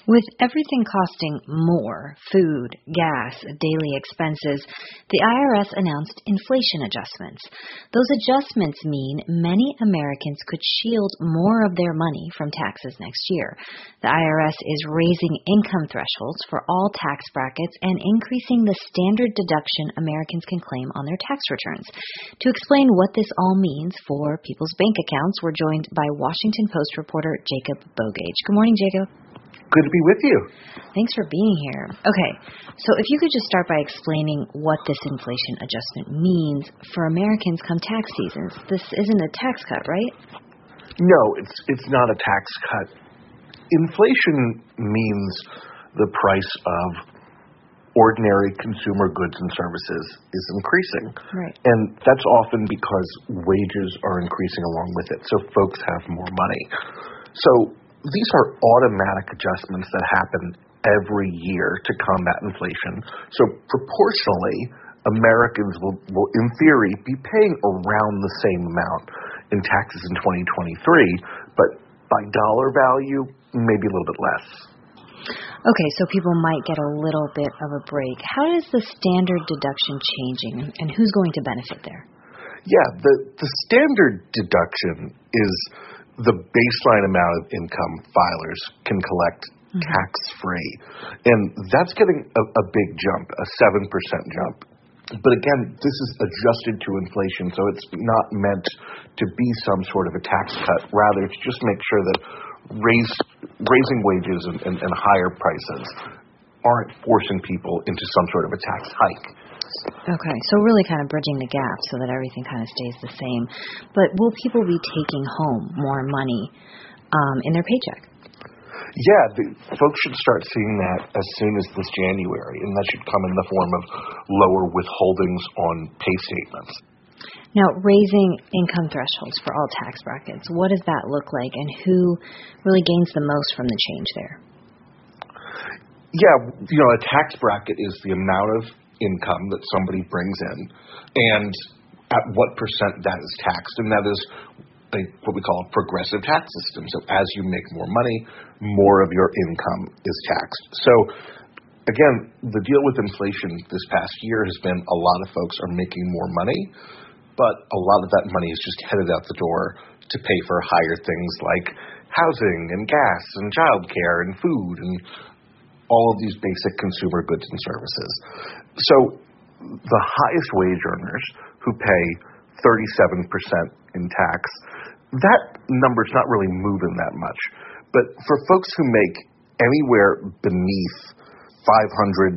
With everything costing more, food, gas, daily expenses, the IRS announced inflation adjustments. Those adjustments mean many Americans could shield more of their money from taxes next year. The IRS is raising income thresholds for all tax brackets and increasing the standard deduction Americans can claim on their tax returns. To explain what this all means for people's bank accounts, we're joined by Washington Post reporter Jacob Bogage. Good morning, Jacob. Good to be with you. Thanks for being here. Okay, so if you could just start by explaining what this inflation adjustment means for Americans come tax seasons. This isn't a tax cut, right? No, it's not a tax cut. Inflation means the price of ordinary consumer goods and services is increasing. Right. And that's often because wages are increasing along with it, so folks have more money. So these are automatic adjustments that happen every year to combat inflation. So proportionally, Americans will in theory, be paying around the same amount in taxes in 2023, but by dollar value, maybe a little bit less. Okay, so people might get a little bit of a break. How is the standard deduction changing, and who's going to benefit there? Yeah, the standard deduction is the baseline amount of income filers can collect tax-free. And that's getting a big jump, a 7% jump. But again, this is adjusted to inflation, so it's not meant to be some sort of a tax cut. Rather, it's just make sure that raising wages and higher prices aren't forcing people into some sort of a tax hike. Okay, so really kind of bridging the gap so that everything kind of stays the same. But will people be taking home more money in their paycheck? Yeah, folks should start seeing that as soon as this January, and that should come in the form of lower withholdings on pay statements. Now, raising income thresholds for all tax brackets, what does that look like, and who really gains the most from the change there? Yeah, a tax bracket is the amount of income that somebody brings in and at what percent that is taxed, and that is what we call a progressive tax system. So as you make more money, more of your income is taxed. So again, the deal with inflation this past year has been a lot of folks are making more money, but a lot of that money is just headed out the door to pay for higher things like housing and gas and childcare and food and all of these basic consumer goods and services. So the highest wage earners who pay 37% in tax, that number's not really moving that much. But for folks who make anywhere beneath $500,000,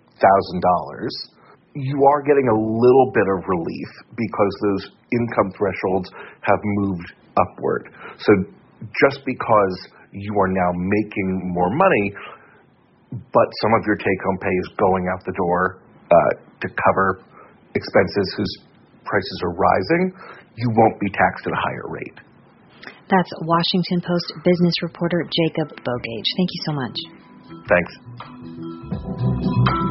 you are getting a little bit of relief because those income thresholds have moved upward. So just because you are now making more money, but some of your take-home pay is going out the door to cover expenses whose prices are rising, you won't be taxed at a higher rate. That's Washington Post business reporter Jacob Bogage. Thank you so much. Thanks.